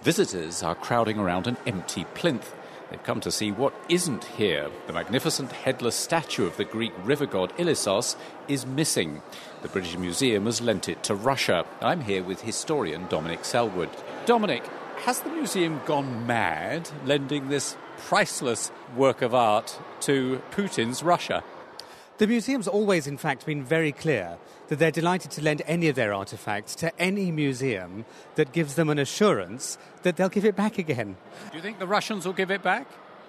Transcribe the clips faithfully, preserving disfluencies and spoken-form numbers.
Visitors are crowding around an empty plinth. They've come to see what isn't here. The magnificent headless statue of the Greek river god Ilissos is missing. The British Museum has lent it to Russia. I'm here with historian Dominic Selwood. Dominic, has the museum gone mad lending this priceless work of art to Putin's Russia? The museum's always, in fact, been very clear that they're delighted to lend any of their artefacts to any museum that gives them an assurance that they'll give it back again. Do you think the Russians will give it back?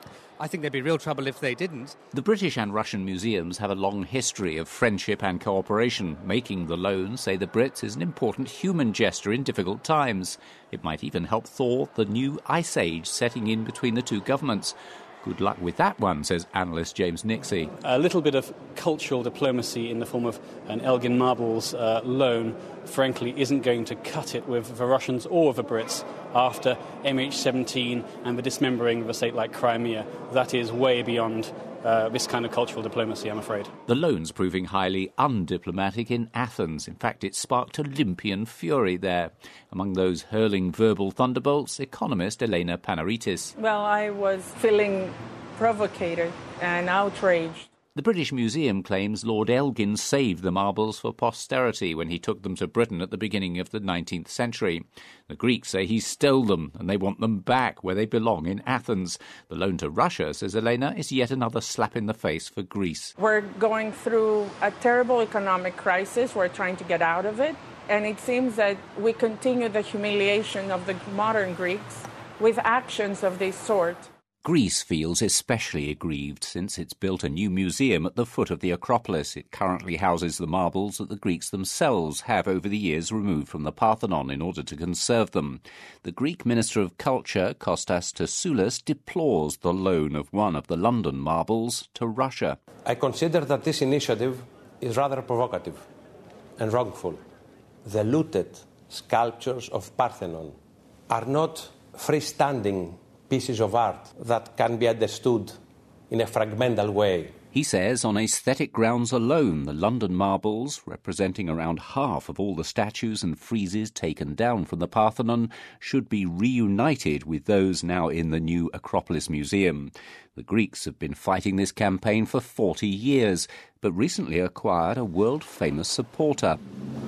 I think there'd be real trouble if they didn't. The British and Russian museums have a long history of friendship and cooperation. Making the loan, say the Brits, is an important human gesture in difficult times. It might even help thaw the new ice age setting in between the two governments. Good luck with that one, says analyst James Nixie. A little bit of cultural diplomacy in the form of an Elgin Marbles uh, loan, frankly, isn't going to cut it with the Russians or the Brits after M H seventeen and the dismembering of a state like Crimea. That is way beyond uh, this kind of cultural diplomacy, I'm afraid. The loan's proving highly undiplomatic in Athens. In fact, it sparked Olympian fury there. Among those hurling verbal thunderbolts, economist Elena Panaritis. Well, I was feeling provoked and outraged. The British Museum claims Lord Elgin saved the marbles for posterity when he took them to Britain at the beginning of the nineteenth century. The Greeks say he stole them and they want them back where they belong in Athens. The loan to Russia, says Elena, is yet another slap in the face for Greece. We're going through a terrible economic crisis. We're trying to get out of it. And it seems that we continue the humiliation of the modern Greeks with actions of this sort. Greece feels especially aggrieved since it's built a new museum at the foot of the Acropolis. It currently houses the marbles that the Greeks themselves have over the years removed from the Parthenon in order to conserve them. The Greek Minister of Culture, Kostas Tassoulas, deplores the loan of one of the London marbles to Russia. I consider that this initiative is rather provocative and wrongful. The looted sculptures of Parthenon are not freestanding pieces of art that can be understood in a fragmental way. He says on aesthetic grounds alone, the London marbles, representing around half of all the statues and friezes taken down from the Parthenon, should be reunited with those now in the new Acropolis Museum. The Greeks have been fighting this campaign for forty years, but recently acquired a world-famous supporter.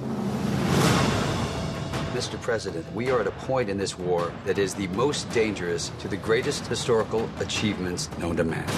Mister President, we are at a point in this war that is the most dangerous to the greatest historical achievements known to man.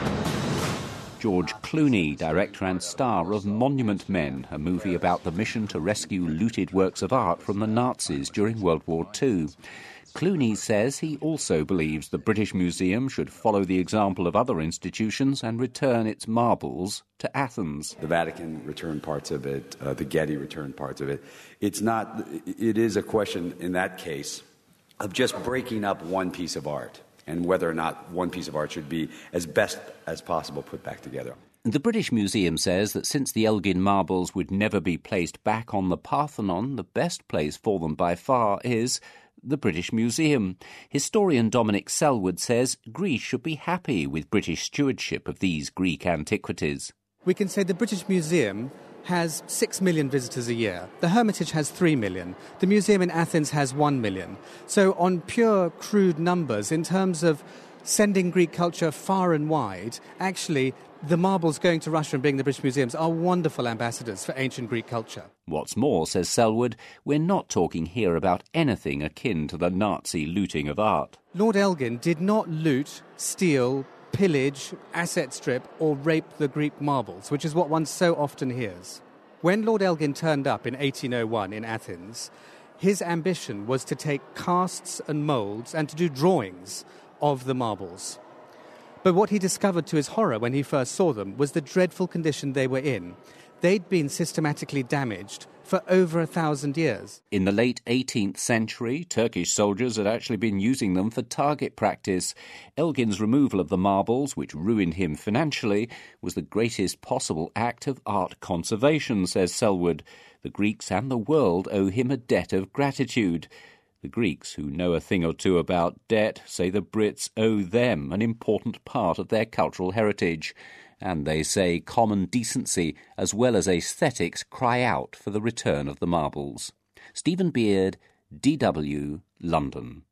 George Clooney, director and star of Monument Men, a movie about the mission to rescue looted works of art from the Nazis during World War Two. Clooney says he also believes the British Museum should follow the example of other institutions and return its marbles to Athens. The Vatican returned parts of it, uh, the Getty returned parts of it. It's not, it is a question in that case of just breaking up one piece of art and whether or not one piece of art should be as best as possible put back together. The British Museum says that since the Elgin marbles would never be placed back on the Parthenon, the best place for them by far is the British Museum. Historian Dominic Selwood says Greece should be happy with British stewardship of these Greek antiquities. We can say the British Museum has six million visitors a year. The Hermitage has three million. The museum in Athens has one million. So on pure, crude numbers, in terms of sending Greek culture far and wide, actually the marbles going to Russia and being the British Museums are wonderful ambassadors for ancient Greek culture. What's more, says Selwood, we're not talking here about anything akin to the Nazi looting of art. Lord Elgin did not loot, steal, pillage, asset strip or rape the Greek marbles, which is what one so often hears. When Lord Elgin turned up in eighteen oh one in Athens, his ambition was to take casts and moulds and to do drawings of the marbles. But what he discovered to his horror when he first saw them was the dreadful condition they were in. They'd been systematically damaged for over a thousand years. In the late eighteenth century, Turkish soldiers had actually been using them for target practice. Elgin's removal of the marbles, which ruined him financially, was the greatest possible act of art conservation, says Selwood. The Greeks and the world owe him a debt of gratitude. The Greeks, who know a thing or two about debt, say the Brits owe them an important part of their cultural heritage. And they say common decency as well as aesthetics cry out for the return of the marbles. Stephen Beard, D W, London.